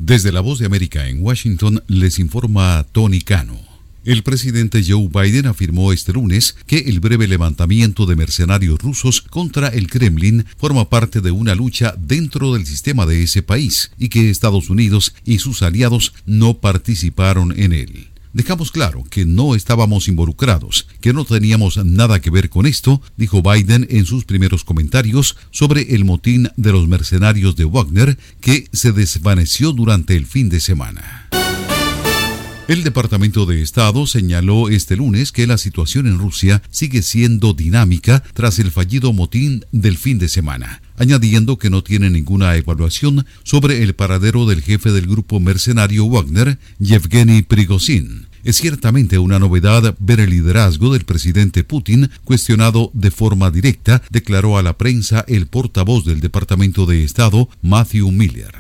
Desde La Voz de América en Washington les informa Tony Cano. El presidente Joe Biden afirmó este lunes que el breve levantamiento de mercenarios rusos contra el Kremlin forma parte de una lucha dentro del sistema de ese país y que Estados Unidos y sus aliados no participaron en él. Dejamos claro que no estábamos involucrados, que no teníamos nada que ver con esto, dijo Biden en sus primeros comentarios sobre el motín de los mercenarios de Wagner que se desvaneció durante el fin de semana. El Departamento de Estado señaló este lunes que la situación en Rusia sigue siendo dinámica tras el fallido motín del fin de semana, añadiendo que no tiene ninguna evaluación sobre el paradero del jefe del grupo mercenario Wagner, Yevgeny Prigozhin. Es ciertamente una novedad ver el liderazgo del presidente Putin cuestionado de forma directa, declaró a la prensa el portavoz del Departamento de Estado, Matthew Miller.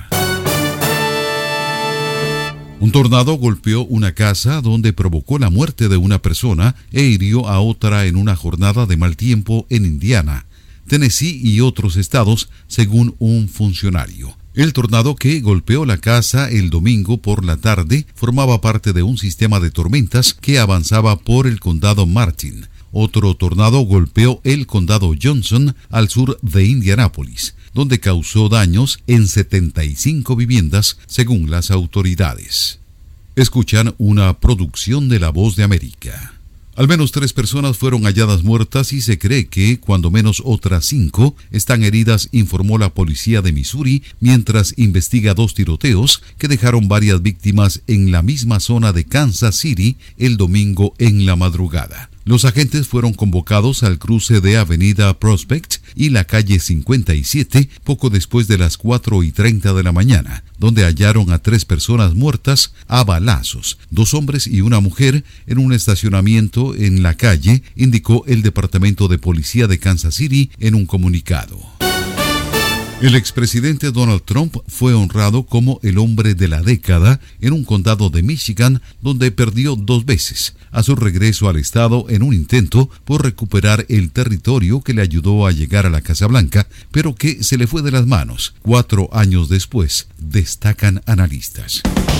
Un tornado golpeó una casa donde provocó la muerte de una persona e hirió a otra en una jornada de mal tiempo en Indiana, Tennessee y otros estados, según un funcionario. El tornado que golpeó la casa el domingo por la tarde formaba parte de un sistema de tormentas que avanzaba por el condado Martin. Otro tornado golpeó el condado Johnson al sur de Indianápolis, donde causó daños en 75 viviendas, según las autoridades. Escuchan una producción de La Voz de América. Al menos 3 personas fueron halladas muertas y se cree que, cuando menos otras 5, están heridas, informó la policía de Missouri, mientras investiga 2 tiroteos que dejaron varias víctimas en la misma zona de Kansas City el domingo en la madrugada. Los agentes fueron convocados al cruce de Avenida Prospect y la calle 57 poco después de las 4:30 de la mañana, donde hallaron a 3 personas muertas a balazos, 2 hombres y una mujer, en un estacionamiento en la calle, indicó el Departamento de Policía de Kansas City en un comunicado. El expresidente Donald Trump fue honrado como el hombre de la década en un condado de Michigan donde perdió 2 veces a su regreso al estado en un intento por recuperar el territorio que le ayudó a llegar a la Casa Blanca, pero que se le fue de las manos 4 años después, destacan analistas.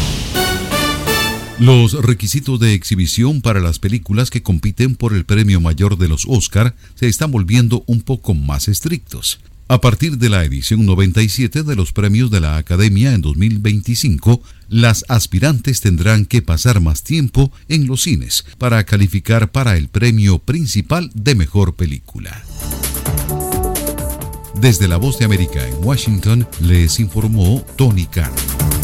Los requisitos de exhibición para las películas que compiten por el premio mayor de los Oscar se están volviendo un poco más estrictos. A partir de la edición 97 de los premios de la Academia en 2025, las aspirantes tendrán que pasar más tiempo en los cines para calificar para el premio principal de mejor película. Desde La Voz de América en Washington, les informó Tony Cano.